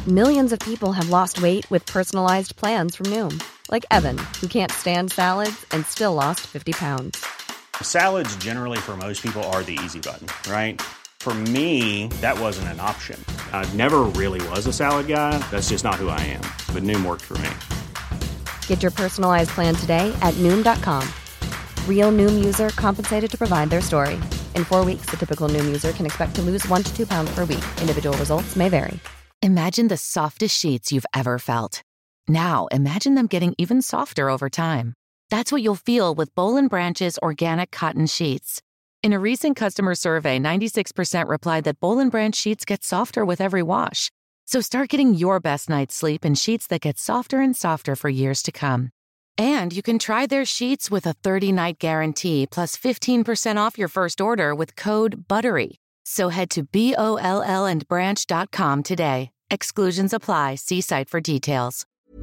Millions of people have lost weight with personalized plans from Noom. Like Evan, who can't stand salads and still lost 50 pounds. Salads generally for most people are the easy button, right? For me, that wasn't an option. I never really was a salad guy. That's just not who I am. But Noom worked for me. Get your personalized plan today at Noom.com. Real Noom user compensated to provide their story. In 4 weeks, the typical Noom user can expect to lose 1 to 2 pounds per week. Individual results may vary. Imagine the softest sheets you've ever felt. Now, imagine them getting even softer over time. That's what you'll feel with Boll & Branch's organic cotton sheets. In a recent customer survey, 96% replied that Boll & Branch sheets get softer with every wash. So start getting your best night's sleep in sheets that get softer and softer for years to come. And you can try their sheets with a 30-night guarantee plus 15% off your first order with code BUTTERY. So head to BOLLandbranch.com today. Exclusions apply. See site for details.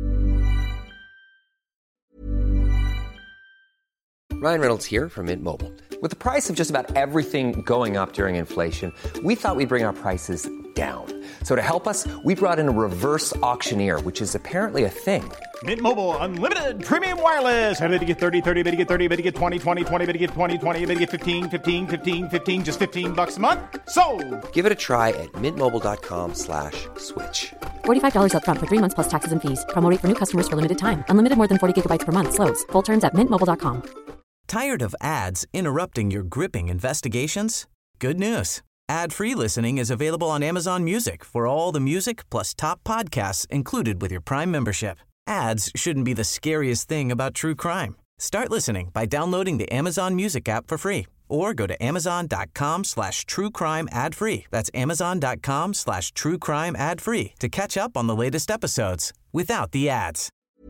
Ryan Reynolds here from Mint Mobile. With the price of just about everything going up during inflation, we thought we'd bring our prices down. So to help us, we brought in a reverse auctioneer, which is apparently a thing. Mint Mobile Unlimited Premium Wireless. How to get 30, 30, bit to get 30, bit to get 20, 20, 20, bit to get 20, 20, bit to get 15, 15, 15, 15, just $15 a month? Sold! Give it a try at mintmobile.com/switch. $45 up front for 3 months plus taxes and fees. Promo rate for new customers for limited time. Unlimited more than 40 gigabytes per month. Slows full terms at mintmobile.com. Tired of ads interrupting your gripping investigations? Good news. Ad-free listening is available on Amazon Music for all the music plus top podcasts included with your Prime membership. Ads shouldn't be the scariest thing about true crime. Start listening by downloading the Amazon Music app for free or go to amazon.com/truecrime ad-free. That's amazon.com/truecrime ad-free to catch up on the latest episodes without the ads.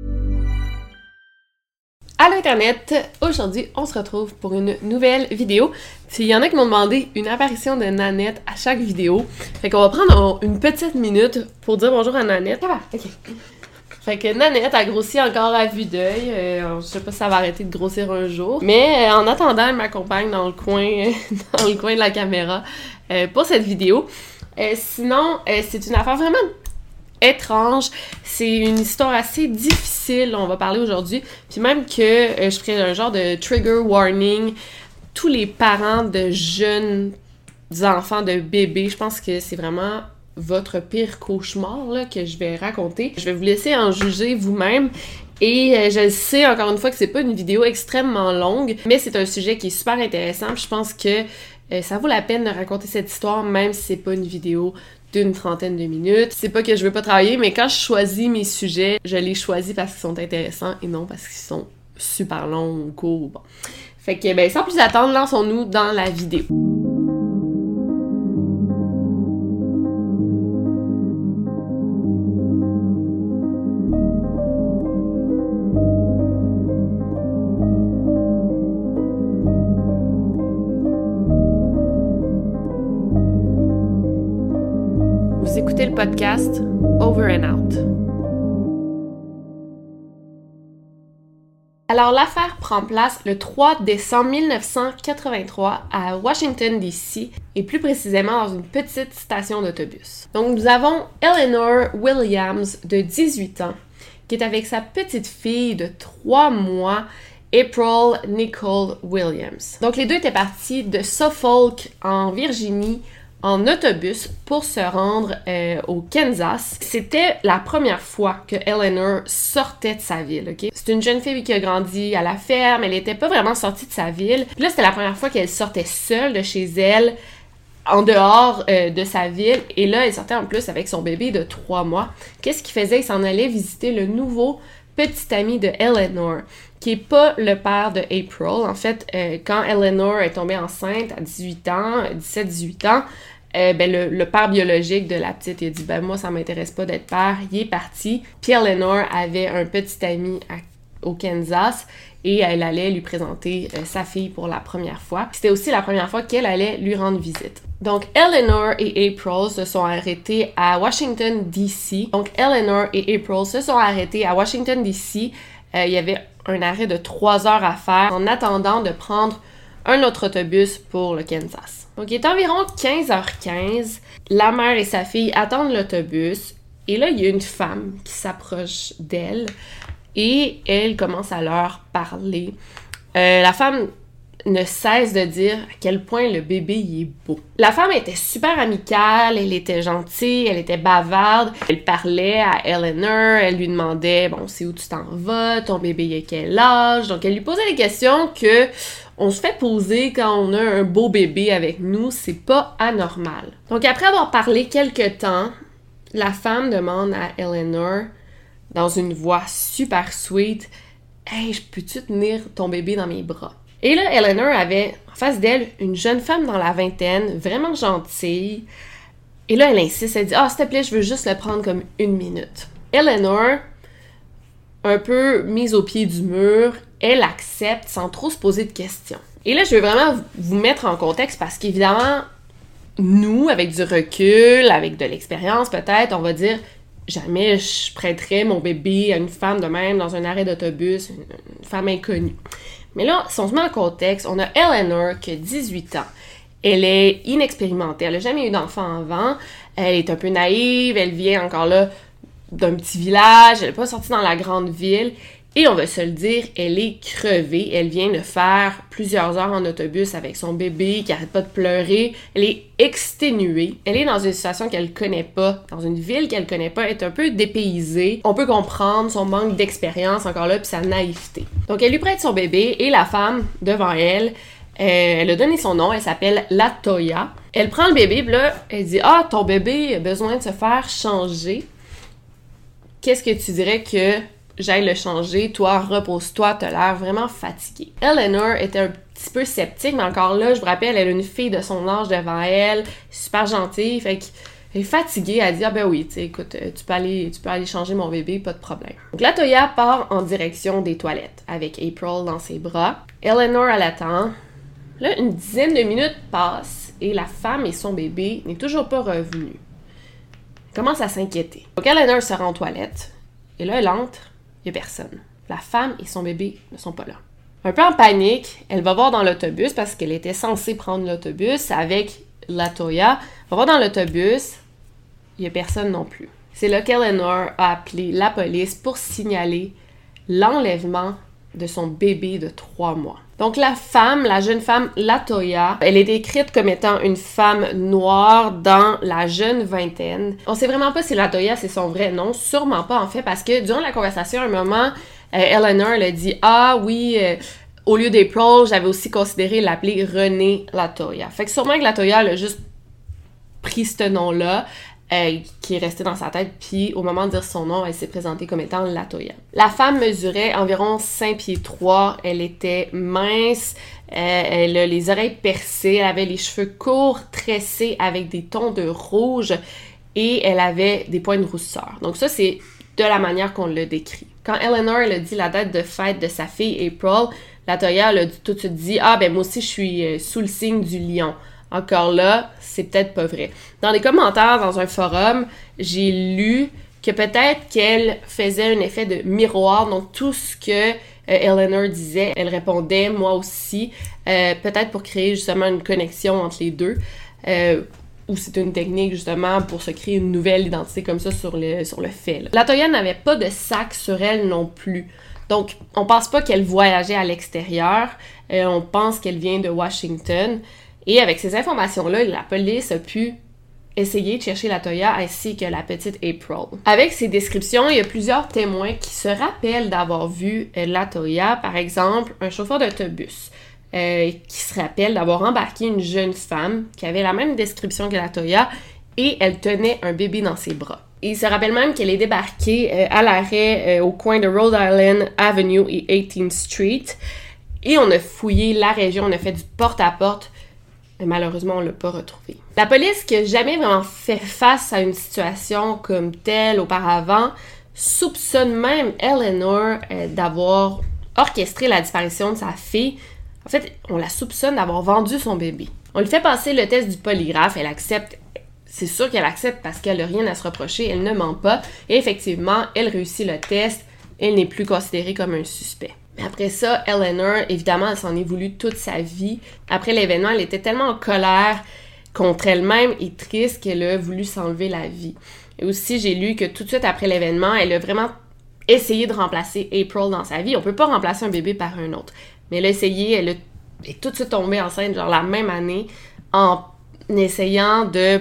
Allô Internet, aujourd'hui on se retrouve pour une nouvelle vidéo. Il y en a qui m'ont demandé une apparition de Nanette à chaque vidéo. Fait qu'on va prendre une petite minute pour dire bonjour à Nanette. Ah, ok. Fait que Nanette a grossi encore à vue d'œil. Je sais pas si ça va arrêter de grossir un jour. Mais en attendant, elle m'accompagne dans le coin de la caméra pour cette vidéo. Sinon, c'est une affaire vraiment étrange. C'est une histoire assez difficile, on va parler aujourd'hui. Puis même que je ferai un genre de trigger warning. Tous les parents de jeunes enfants, de bébés, je pense que c'est vraiment votre pire cauchemar là, que je vais raconter. Je vais vous laisser en juger vous-même. Et je sais encore une fois que c'est pas une vidéo extrêmement longue, mais c'est un sujet qui est super intéressant. Puis je pense que ça vaut la peine de raconter cette histoire, même si c'est pas une vidéo d'une trentaine de minutes. C'est pas que je veux pas travailler, mais quand je choisis mes sujets, je les choisis parce qu'ils sont intéressants et non parce qu'ils sont super longs ou courts. Bon. Fait que, sans plus attendre, lançons-nous dans la vidéo. Vous écoutez le podcast Over and Out. Alors, l'affaire prend place le 3 décembre 1983 à Washington, D.C. et plus précisément dans une petite station d'autobus. Donc, nous avons Eleanor Williams de 18 ans qui est avec sa petite fille de 3 mois, April Nicole Williams. Donc, les deux étaient partis de Suffolk en Virginie en autobus pour se rendre au Kansas. C'était la première fois que Eleanor sortait de sa ville, ok? C'est une jeune fille qui a grandi à la ferme, elle n'était pas vraiment sortie de sa ville. Puis là, c'était la première fois qu'elle sortait seule de chez elle, en dehors de sa ville. Et là, elle sortait en plus avec son bébé de 3 mois. Qu'est-ce qu'il faisait? Il s'en allait visiter le nouveau petit ami de Eleanor, qui est pas le père de April. En fait, quand Eleanor est tombée enceinte à 18 ans, 17-18 ans, le père biologique de la petite, il a dit « moi, ça m'intéresse pas d'être père », il est parti. Puis Eleanor avait un petit ami au Kansas et elle allait lui présenter sa fille pour la première fois. C'était aussi la première fois qu'elle allait lui rendre visite. Donc, Eleanor et April se sont arrêtés à Washington, D.C. Donc, Eleanor et April se sont arrêtés à Washington, D.C. Il y avait un arrêt de 3 heures à faire en attendant de prendre un autre autobus pour le Kansas. Donc, il est environ 15h15. La mère et sa fille attendent l'autobus. Et là, il y a une femme qui s'approche d'elle et elle commence à leur parler. La femme ne cesse de dire à quel point le bébé il est beau. La femme était super amicale, elle était gentille, elle était bavarde. Elle parlait à Eleanor, elle lui demandait « Bon, c'est où tu t'en vas? Ton bébé il a quel âge? » Donc, elle lui posait des questions que on se fait poser quand on a un beau bébé avec nous, c'est pas anormal. Donc, après avoir parlé quelque temps, la femme demande à Eleanor, dans une voix super sweet, « Hey, peux-tu tenir ton bébé dans mes bras? » Et là, Eleanor avait en face d'elle une jeune femme dans la vingtaine, vraiment gentille. Et là, elle insiste, elle dit « Ah, s'il te plaît, je veux juste le prendre comme 1 minute. » Eleanor, un peu mise au pied du mur, elle accepte sans trop se poser de questions. Et là, je veux vraiment vous mettre en contexte parce qu'évidemment, nous, avec du recul, avec de l'expérience peut-être, on va dire « Jamais je prêterais mon bébé à une femme de même dans un arrêt d'autobus, une femme inconnue. » Mais là, si on se met en contexte, on a Eleanor qui a 18 ans. Elle est inexpérimentée, elle n'a jamais eu d'enfant avant, elle est un peu naïve, elle vient encore là d'un petit village, elle n'est pas sortie dans la grande ville, et on va se le dire, elle est crevée, elle vient de faire plusieurs heures en autobus avec son bébé qui arrête pas de pleurer, elle est exténuée, elle est dans une situation qu'elle connaît pas, dans une ville qu'elle connaît pas, elle est un peu dépaysée, on peut comprendre son manque d'expérience encore là, puis sa naïveté. Donc elle lui prête son bébé, et la femme, devant elle, elle a donné son nom, elle s'appelle Latoya. Elle prend le bébé, puis là, elle dit « Ah, ton bébé a besoin de se faire changer. Qu'est-ce que tu dirais que j'aille le changer? Toi, repose-toi, t'as l'air vraiment fatiguée. » Eleanor était un petit peu sceptique, mais encore là, je vous rappelle, elle a une fille de son âge devant elle, super gentille, fait qu'elle est fatiguée, elle dit « Ah ben oui, tu sais, écoute, tu peux aller changer mon bébé, pas de problème. » Donc Latoya part en direction des toilettes, avec April dans ses bras. Eleanor, elle attend. Là, une dizaine de minutes passent et la femme et son bébé n'est toujours pas revenus. Elle commence à s'inquiéter. Donc, Eleanor se rend aux toilettes et là, elle entre, il n'y a personne. La femme et son bébé ne sont pas là. Un peu en panique, elle va voir dans l'autobus parce qu'elle était censée prendre l'autobus avec Latoya. Elle va voir dans l'autobus, il n'y a personne non plus. C'est là qu'Eleanor a appelé la police pour signaler l'enlèvement de son bébé de 3 mois. Donc la jeune femme Latoya, elle est décrite comme étant une femme noire dans la jeune vingtaine. On sait vraiment pas si Latoya c'est son vrai nom, sûrement pas en fait, parce que durant la conversation, à un moment, Eleanor elle a dit « Ah oui, au lieu d'April, j'avais aussi considéré l'appeler Renée Latoya. » Fait que sûrement que Latoya elle a juste pris ce nom-là, qui est resté dans sa tête, puis au moment de dire son nom, elle s'est présentée comme étant Latoya. La femme mesurait environ 5 pieds 3, elle était mince, elle a les oreilles percées, elle avait les cheveux courts, tressés avec des tons de rouge, et elle avait des points de rousseur. Donc ça, c'est de la manière qu'on l'a décrit. Quand Eleanor elle a dit la date de fête de sa fille April, Latoya elle a tout de suite dit « Ah, ben moi aussi, je suis sous le signe du lion. » Encore là, c'est peut-être pas vrai. Dans les commentaires, dans un forum, j'ai lu que peut-être qu'elle faisait un effet de miroir, donc tout ce que Eleanor disait, elle répondait, moi aussi, peut-être pour créer justement une connexion entre les deux, ou c'est une technique justement pour se créer une nouvelle identité comme ça sur le fait. Là. Latoya n'avait pas de sac sur elle non plus. Donc, on pense pas qu'elle voyageait à l'extérieur, on pense qu'elle vient de Washington. Et avec ces informations-là, la police a pu essayer de chercher Latoya ainsi que la petite April. Avec ces descriptions, il y a plusieurs témoins qui se rappellent d'avoir vu Latoya, par exemple, un chauffeur d'autobus, qui se rappelle d'avoir embarqué une jeune femme qui avait la même description que Latoya et elle tenait un bébé dans ses bras. Et il se rappelle même qu'elle est débarquée à l'arrêt au coin de Rhode Island Avenue et 18th Street et on a fouillé la région, on a fait du porte-à-porte. Mais malheureusement, on l'a pas retrouvé. La police, qui n'a jamais vraiment fait face à une situation comme telle auparavant, soupçonne même Eleanor d'avoir orchestré la disparition de sa fille. En fait, on la soupçonne d'avoir vendu son bébé. On lui fait passer le test du polygraphe, elle accepte. C'est sûr qu'elle accepte parce qu'elle n'a rien à se reprocher, elle ne ment pas. Et effectivement, elle réussit le test, elle n'est plus considérée comme un suspect. Mais après ça, Eleanor, évidemment, elle s'en est voulu toute sa vie. Après l'événement, elle était tellement en colère contre elle-même et triste qu'elle a voulu s'enlever la vie. Et aussi, j'ai lu que tout de suite après l'événement, elle a vraiment essayé de remplacer April dans sa vie. On peut pas remplacer un bébé par un autre. Mais elle a essayé, elle est tout de suite tombée enceinte, genre la même année, en essayant de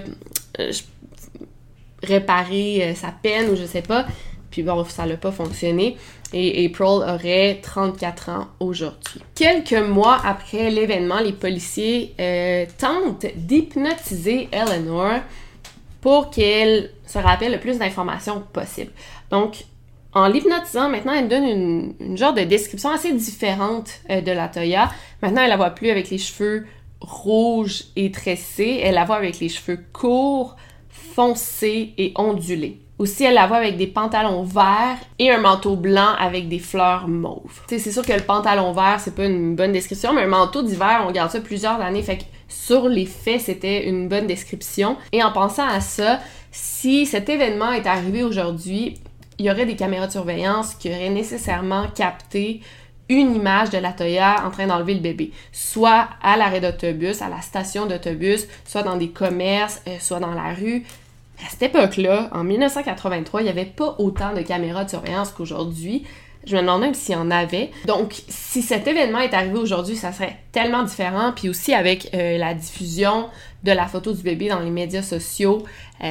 réparer sa peine ou je sais pas. Puis bon, ça n'a pas fonctionné. Et April aurait 34 ans aujourd'hui. Quelques mois après l'événement, les policiers tentent d'hypnotiser Eleanor pour qu'elle se rappelle le plus d'informations possible. Donc, en l'hypnotisant, maintenant, elle donne une genre de description assez différente de la Toya. Maintenant, elle la voit plus avec les cheveux rouges et tressés. Elle la voit avec les cheveux courts, foncés et ondulés. Aussi, elle la voit avec des pantalons verts et un manteau blanc avec des fleurs mauves. T'sais, c'est sûr que le pantalon vert, c'est pas une bonne description, mais un manteau d'hiver, on garde ça plusieurs années. Fait que sur les faits, c'était une bonne description. Et en pensant à ça, si cet événement est arrivé aujourd'hui, il y aurait des caméras de surveillance qui auraient nécessairement capté une image de la Toya en train d'enlever le bébé. Soit à l'arrêt d'autobus, à la station d'autobus, soit dans des commerces, soit dans la rue. À cette époque-là, en 1983, il n'y avait pas autant de caméras de surveillance qu'aujourd'hui. Je me demande même s'il y en avait. Donc, si cet événement est arrivé aujourd'hui, ça serait tellement différent. Puis aussi avec la diffusion de la photo du bébé dans les médias sociaux,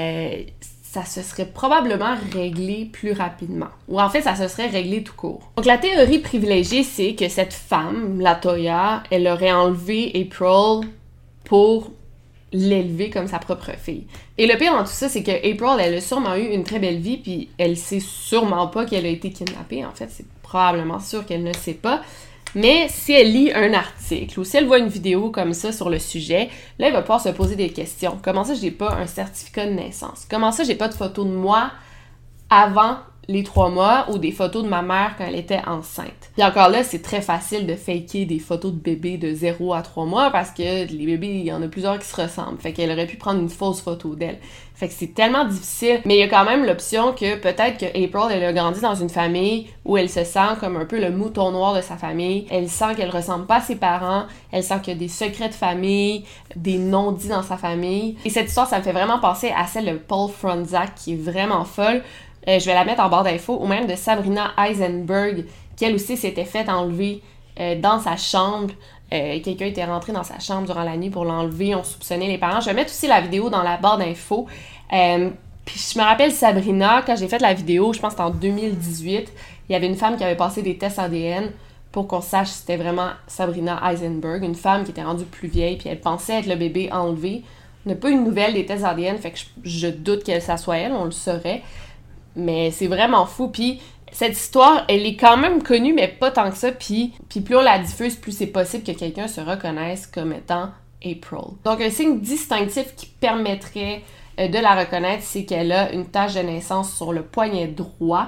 ça se serait probablement réglé plus rapidement. Ou en fait, ça se serait réglé tout court. Donc la théorie privilégiée, c'est que cette femme, la Toya, elle aurait enlevé April pour l'élever comme sa propre fille. Et le pire dans tout ça, c'est que April, elle a sûrement eu une très belle vie, puis elle sait sûrement pas qu'elle a été kidnappée. En fait, c'est probablement sûr qu'elle ne sait pas. Mais si elle lit un article ou si elle voit une vidéo comme ça sur le sujet, là, elle va pouvoir se poser des questions. Comment ça, j'ai pas un certificat de naissance? Comment ça, j'ai pas de photo de moi avant les 3 mois ou des photos de ma mère quand elle était enceinte? Puis encore là, c'est très facile de faker des photos de bébés de 0 à 3 mois parce que les bébés, il y en a plusieurs qui se ressemblent. Fait qu'elle aurait pu prendre une fausse photo d'elle. Fait que c'est tellement difficile. Mais il y a quand même l'option que peut-être que April, elle a grandi dans une famille où elle se sent comme un peu le mouton noir de sa famille. Elle sent qu'elle ressemble pas à ses parents. Elle sent qu'il y a des secrets de famille, des non-dits dans sa famille. Et cette histoire, ça me fait vraiment penser à celle de Paul Fronczak qui est vraiment folle. Je vais la mettre en barre d'infos, ou même de Sabrina Eisenberg, qui elle aussi s'était fait enlever dans sa chambre. Quelqu'un était rentré dans sa chambre durant la nuit pour l'enlever, on soupçonnait les parents. Je vais mettre aussi la vidéo dans la barre d'infos. Puis je me rappelle Sabrina, quand j'ai fait la vidéo, je pense que c'était en 2018, il y avait une femme qui avait passé des tests ADN pour qu'on sache si c'était vraiment Sabrina Eisenberg, une femme qui était rendue plus vieille, puis elle pensait être le bébé enlevé. On n'a pas eu de nouvelles des tests ADN, fait que je doute que ça soit elle, on le saurait. Mais c'est vraiment fou. Puis cette histoire, elle est quand même connue, mais pas tant que ça. Puis plus on la diffuse, plus c'est possible que quelqu'un se reconnaisse comme étant April. Donc un signe distinctif qui permettrait de la reconnaître, c'est qu'elle a une tache de naissance sur le poignet droit.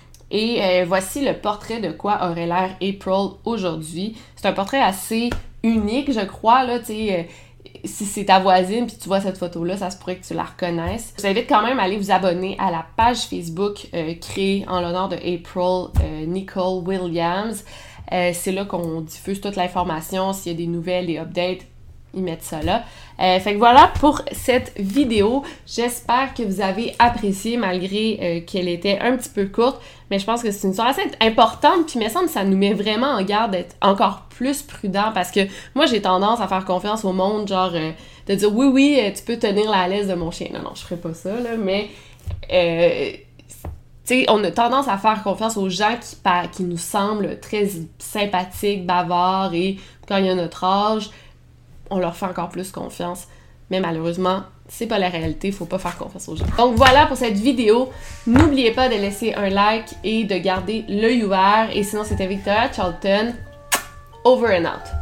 Et voici le portrait de quoi aurait l'air April aujourd'hui. C'est un portrait assez unique, je crois, là, tu sais. Si c'est ta voisine puis tu vois cette photo-là, ça se pourrait que tu la reconnaisses. Je vous invite quand même à aller vous abonner à la page Facebook créée en l'honneur de April Nicole Williams. C'est là qu'on diffuse toute l'information. S'il y a des nouvelles, des updates, ils mettent ça là. Fait que voilà pour cette vidéo. J'espère que vous avez apprécié malgré qu'elle était un petit peu courte. Mais je pense que c'est une histoire assez importante. Puis il me semble que ça nous met vraiment en garde d'être encore plus prudent. Parce que moi, j'ai tendance à faire confiance au monde. Genre, de dire oui, tu peux tenir la laisse de mon chien. Non, je ferais pas ça, là. Mais, tu sais, on a tendance à faire confiance aux gens qui nous semblent très sympathiques, bavards. Et quand il y a notre âge, on leur fait encore plus confiance. Mais malheureusement, c'est pas la réalité, faut pas faire confiance aux gens. Donc voilà pour cette vidéo. N'oubliez pas de laisser un like et de garder l'œil ouvert. Et sinon, c'était Victoria Charlton. Over and out.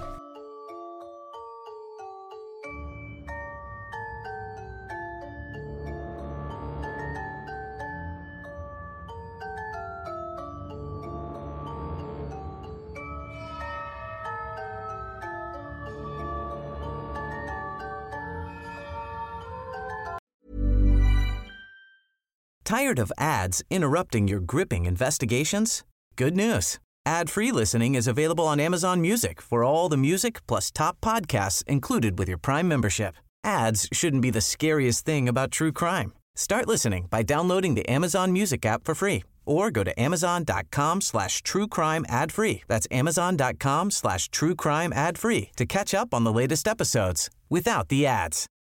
Tired of ads interrupting your gripping investigations? Good news. Ad-free listening is available on Amazon Music for all the music plus top podcasts included with your Prime membership. Ads shouldn't be the scariest thing about true crime. Start listening by downloading the Amazon Music app for free or go to amazon.com/truecrime ad-free. That's amazon.com/truecrime ad-free to catch up on the latest episodes without the ads.